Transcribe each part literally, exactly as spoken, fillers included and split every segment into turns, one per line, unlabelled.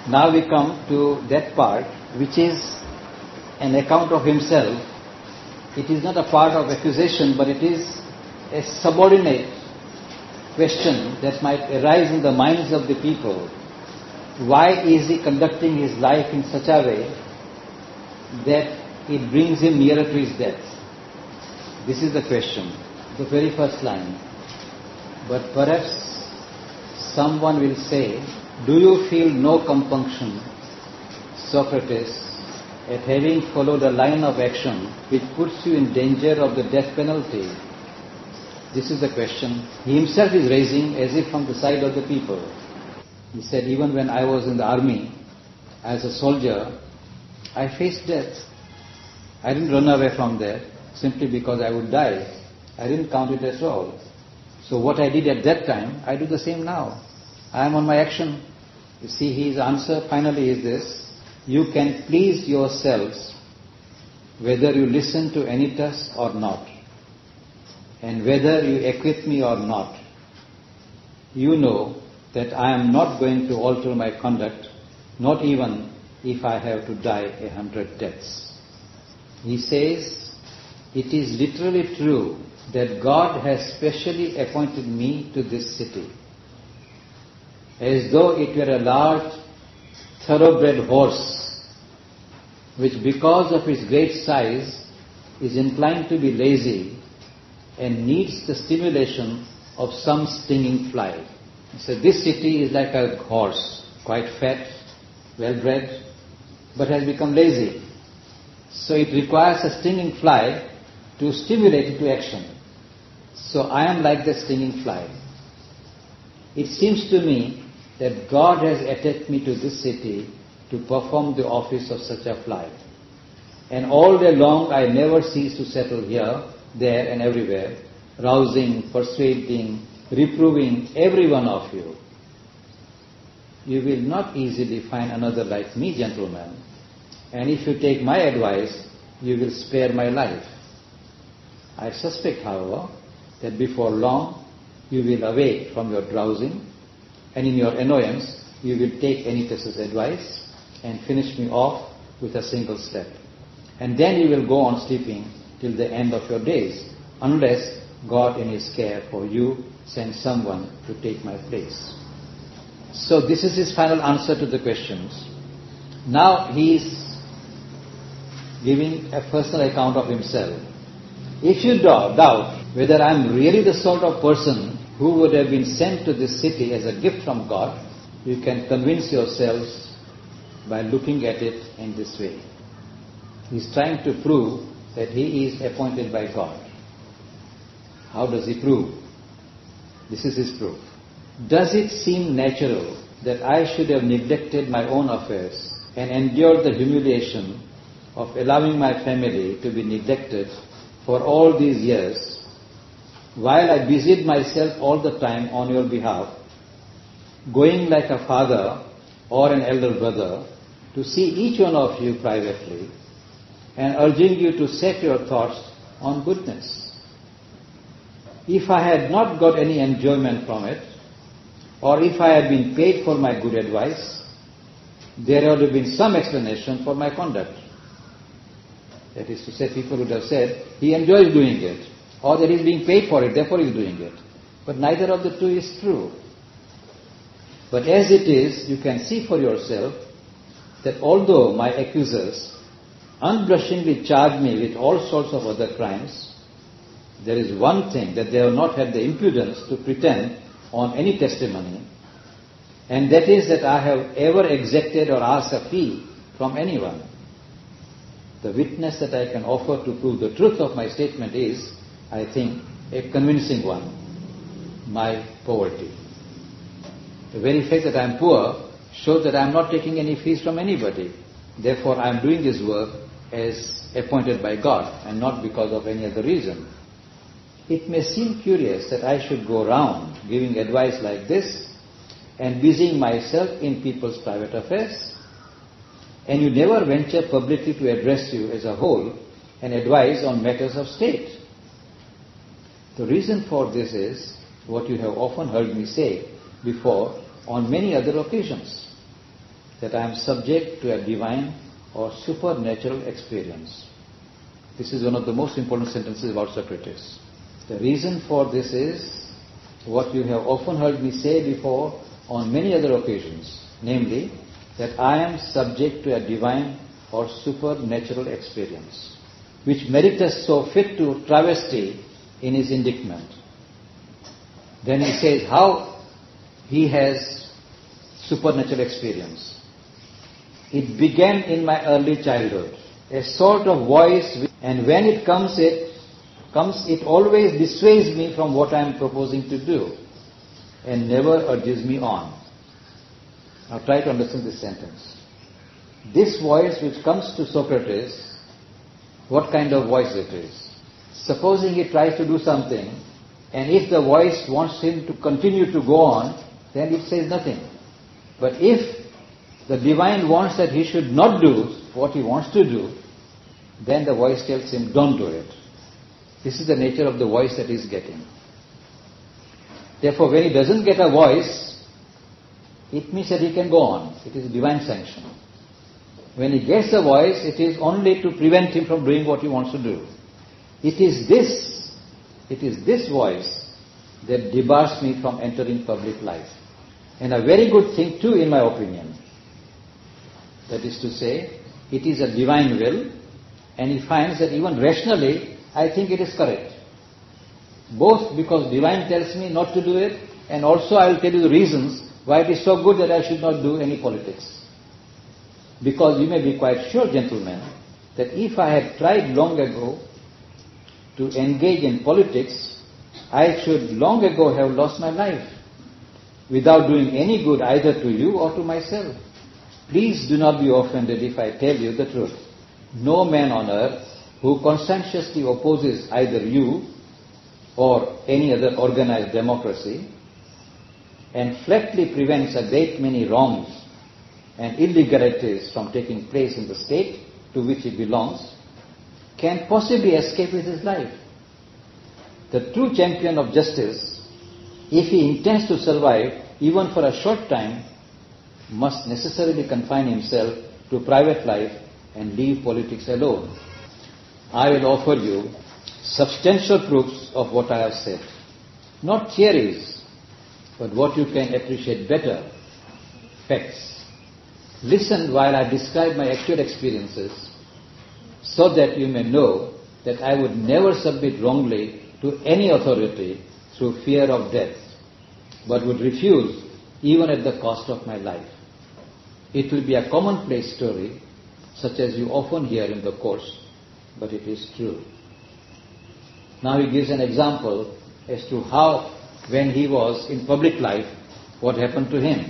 Now we come to that part which is an account of himself. It is not a part of accusation, but it is a subordinate question that might arise in the minds of the people. Why is he conducting his life in such a way that it brings him nearer to his death? This is the question, the very first line. But perhaps someone will say, do you feel no compunction, Socrates, at having followed a line of action which puts you in danger of the death penalty? This is the question he himself is raising as if from the side of the people. He said, even when I was in the army as a soldier, I faced death. I didn't run away from that simply because I would die. I didn't count it at all. So what I did at that time, I do the same now. I am on my action. You see, his answer finally is this: you can please yourselves whether you listen to Anytus or not, and whether you acquit me or not. You know that I am not going to alter my conduct, not even if I have to die a hundred deaths. He says, it is literally true that God has specially appointed me to this city, as though it were a large thoroughbred horse, which because of its great size is inclined to be lazy and needs the stimulation of some stinging fly. So this city is like a horse, quite fat, well-bred, but has become lazy. So it requires a stinging fly to stimulate it to action. So I am like the stinging fly. It seems to me that God has attached me to this city to perform the office of such a fly. And all day long I never cease to settle here, there and everywhere, rousing, persuading, reproving every one of you. You will not easily find another like me, gentlemen, and if you take my advice, you will spare my life. I suspect, however, that before long you will awake from your drowsing, and in your annoyance you will take Anytus's advice and finish me off with a single step. And then you will go on sleeping till the end of your days, unless God in His care for you sends someone to take my place. So this is his final answer to the questions. Now he is giving a personal account of himself. If you doubt whether I am really the sort of person who would have been sent to this city as a gift from God, you can convince yourselves by looking at it in this way. He is trying to prove that he is appointed by God. How does he prove? This is his proof. Does it seem natural that I should have neglected my own affairs and endured the humiliation of allowing my family to be neglected for all these years, while I busied myself all the time on your behalf, going like a father or an elder brother to see each one of you privately and urging you to set your thoughts on goodness? If I had not got any enjoyment from it, or if I had been paid for my good advice, there would have been some explanation for my conduct. That is to say, people would have said, he enjoys doing it, or that he is being paid for it, therefore he is doing it. But neither of the two is true. But as it is, you can see for yourself that although my accusers unblushingly charge me with all sorts of other crimes, there is one thing that they have not had the impudence to pretend on any testimony, and that is that I have ever exacted or asked a fee from anyone. The witness that I can offer to prove the truth of my statement is, I think, a convincing one: my poverty. The very fact that I am poor shows that I am not taking any fees from anybody. Therefore, I am doing this work as appointed by God and not because of any other reason. It may seem curious that I should go around giving advice like this and busying myself in people's private affairs, and you never venture publicly to address you as a whole and advise on matters of state. The reason for this is what you have often heard me say before on many other occasions, that I am subject to a divine or supernatural experience. This is one of the most important sentences about Socrates. The reason for this is what you have often heard me say before on many other occasions, namely, that I am subject to a divine or supernatural experience, which Meritus saw fit to travesty in his indictment. Then he says how he has supernatural experience. It began in my early childhood, a sort of voice, and when it comes, it comes, it always dissuades me from what I am proposing to do, and never urges me on. Now try to understand this sentence. This voice which comes to Socrates, what kind of voice it is? Supposing he tries to do something, and if the voice wants him to continue to go on, then it says nothing. But if the divine wants that he should not do what he wants to do, then the voice tells him, don't do it. This is the nature of the voice that he is getting. Therefore, when he doesn't get a voice, it means that he can go on. It is divine sanction. When he gets a voice, it is only to prevent him from doing what he wants to do. It is this, it is this voice that debars me from entering public life. And a very good thing too, in my opinion. That is to say, it is a divine will, and he finds that even rationally, I think it is correct. Both because divine tells me not to do it, and also I will tell you the reasons why it is so good that I should not do any politics. Because you may be quite sure, gentlemen, that if I had tried long ago to engage in politics, I should long ago have lost my life, without doing any good either to you or to myself. Please do not be offended if I tell you the truth. No man on earth who conscientiously opposes either you or any other organized democracy and flatly prevents a great many wrongs and illegalities from taking place in the state to which he belongs can possibly escape with his life. The true champion of justice, if he intends to survive even for a short time, must necessarily confine himself to private life and leave politics alone. I will offer you substantial proofs of what I have said. Not theories, but what you can appreciate better, facts. Listen while I describe my actual experiences, so that you may know that I would never submit wrongly to any authority through fear of death, but would refuse even at the cost of my life. It will be a commonplace story, such as you often hear in the courts, but it is true. Now he gives an example as to how, when he was in public life, what happened to him.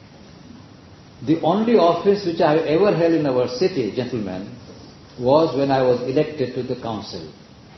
The only office which I have ever held in our city, gentlemen, was when I was elected to the council.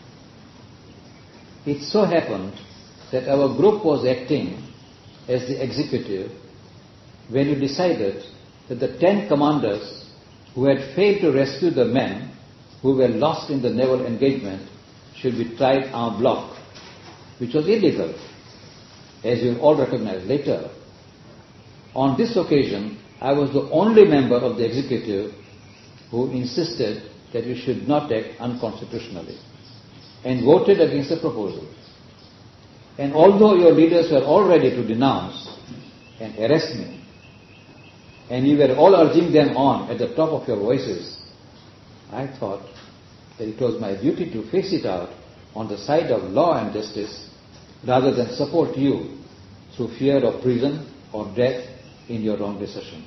It so happened that our group was acting as the executive when we decided that the ten commanders who had failed to rescue the men who were lost in the naval engagement should be tried en bloc, which was illegal, as you all recognize later. On this occasion, I was the only member of the executive who insisted that we should not act unconstitutionally and voted against the proposal. And although your leaders were all ready to denounce and arrest me, and you were all urging them on at the top of your voices, I thought that it was my duty to face it out on the side of law and justice rather than support you through fear of prison or death in your wrong decision.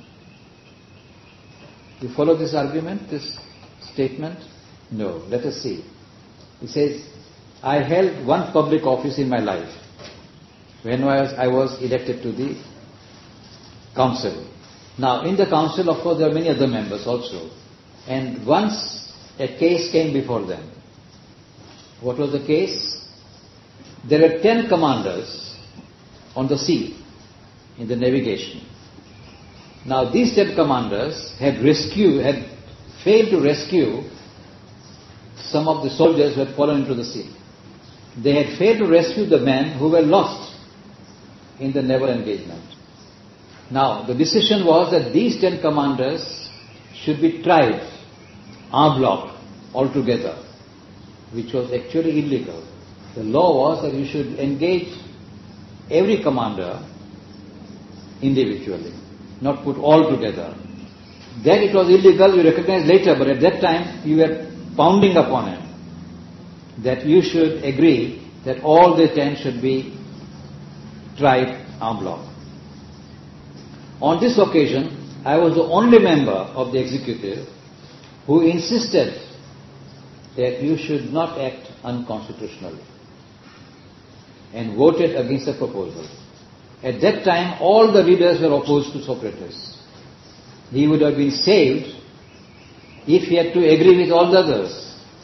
You follow this argument, this statement? No. Let us see. He says, I held one public office in my life when I was, I was elected to the council. Now, in the council, of course, there are many other members also. And once a case came before them. What was the case? There were ten commanders on the sea in the navigation. Now, these ten commanders had rescued, had failed to rescue some of the soldiers who had fallen into the sea. They had failed to rescue the men who were lost in the naval engagement. Now, the decision was that these ten commanders should be tried en bloc altogether, which was actually illegal. The law was that you should engage every commander individually, not put all together. That it was illegal, you recognized later, but at that time you were pounding upon him that you should agree that all the ten should be tried en bloc. On this occasion, I was the only member of the executive who insisted that you should not act unconstitutionally and voted against the proposal. At that time, all the leaders were opposed to Socrates. He would have been saved if he had to agree with all the others.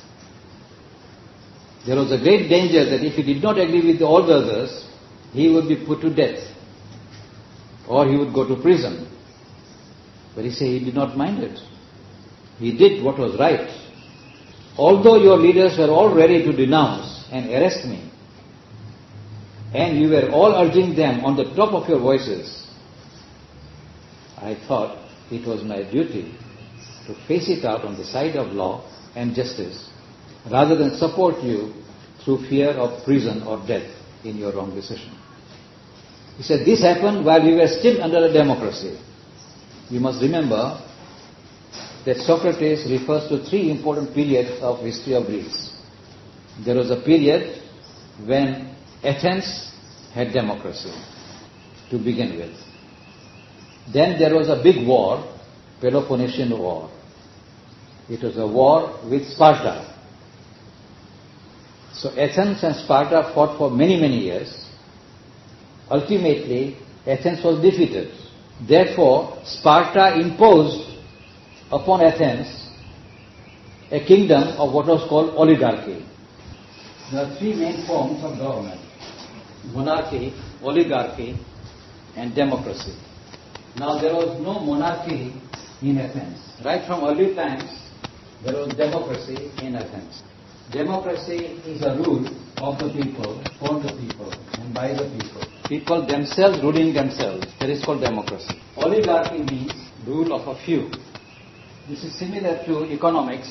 There was a great danger that if he did not agree with all the others, he would be put to death or he would go to prison. But he said he did not mind it. He did what was right. Although your leaders were all ready to denounce and arrest me, and you were all urging them on the top of your voices, I thought it was my duty to face it out on the side of law and justice rather than support you through fear of prison or death in your wrong decision. He said this happened while we were still under a democracy. You must remember that Socrates refers to three important periods of history of Greece. There was a period when Athens had democracy to begin with. Then there was a big war, Peloponnesian War. It was a war with Sparta. So Athens and Sparta fought for many, many years. Ultimately, Athens was defeated. Therefore, Sparta imposed upon Athens a kingdom of what was called oligarchy. There are three main forms of government: monarchy, oligarchy, and democracy. Now there was no monarchy in Athens. Right from early times, there was democracy in Athens. Democracy is a rule of the people, for the people, and by the people. People themselves ruling themselves. That is called democracy. Oligarchy means rule of a few. This is similar to economics.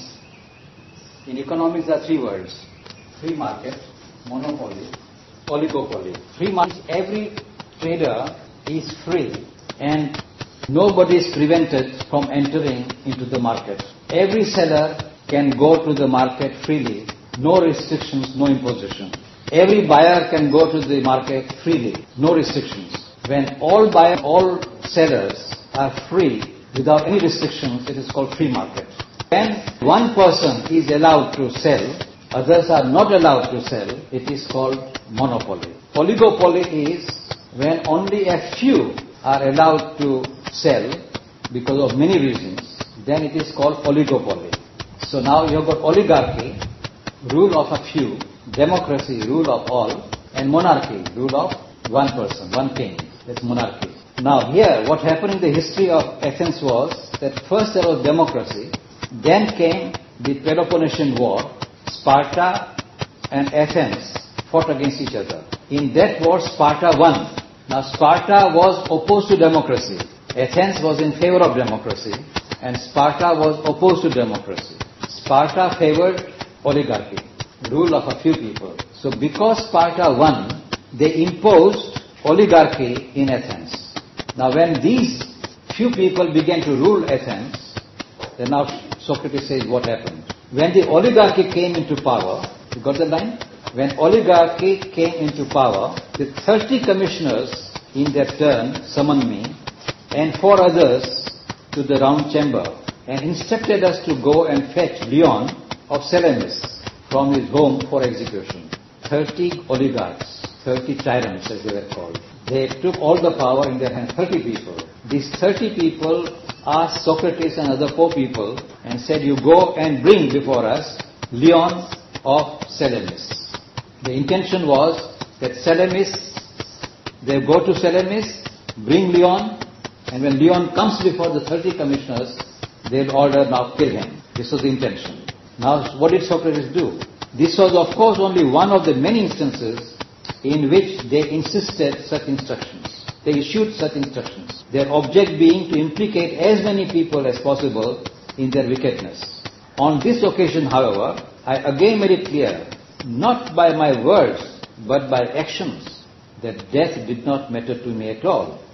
In economics there are three words: free market, monopoly, oligopoly. Free market, every trader is free and nobody is prevented from entering into the market. Every seller can go to the market freely, no restrictions, no imposition. Every buyer can go to the market freely, no restrictions. When all buyers, all sellers are free without any restrictions, it is called free market. When one person is allowed to sell, others are not allowed to sell, it is called monopoly. Oligopoly is when only a few are allowed to sell because of many reasons, then it is called oligopoly. So now you have got oligarchy, rule of a few, democracy, rule of all, and monarchy, rule of one person, one king. That's monarchy. Now here, what happened in the history of Athens was that first there was democracy, then came the Peloponnesian War. Sparta and Athens fought against each other. In that war, Sparta won. Now Sparta was opposed to democracy. Athens was in favor of democracy, and Sparta was opposed to democracy. Sparta favored oligarchy, rule of a few people. So because Sparta won, they imposed oligarchy in Athens. Now when these few people began to rule Athens, then now Socrates says what happened. When the oligarchy came into power, you got the line? When oligarchy came into power, the thirty commissioners in their turn summoned me and four others to the round chamber and instructed us to go and fetch Leon of Salamis from his home for execution. Thirty oligarchs, thirty tyrants as they were called. They took all the power in their hands, thirty people. These thirty people asked Socrates and other four people and said, you go and bring before us Leon of Salamis. The intention was that Salamis, they go to Salamis, bring Leon, and when Leon comes before the thirty commissioners, they'll order, now kill him. This was the intention. Now what did Socrates do? This was of course only one of the many instances in which they insisted such instructions. they issued such instructions, their object being to implicate as many people as possible in their wickedness. On this occasion, however, I again made it clear, not by my words, but by actions, that death did not matter to me at all.